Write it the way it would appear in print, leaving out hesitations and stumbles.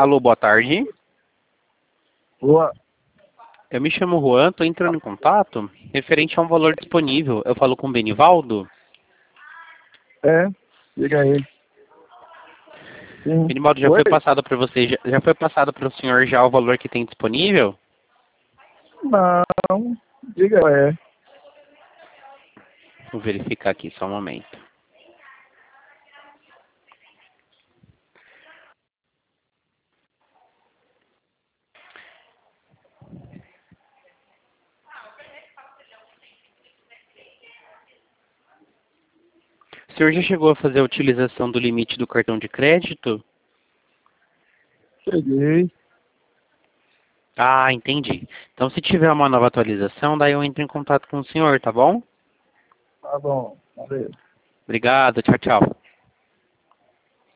Alô, boa tarde. Boa. Eu me chamo Juan, estou entrando em contato referente a um valor disponível. Eu falo com o Benivaldo. Diga aí. Sim. Benivaldo, já Oi? foi passado para você, já foi passado para o senhor já o valor que tem disponível? Não, diga Vou verificar aqui, só um momento. O senhor já chegou a fazer a utilização do limite do cartão de crédito? Cheguei. Ah, entendi. Então, se tiver uma nova atualização, daí eu entro em contato com o senhor, tá bom? Tá bom, valeu. Obrigado, tchau, tchau.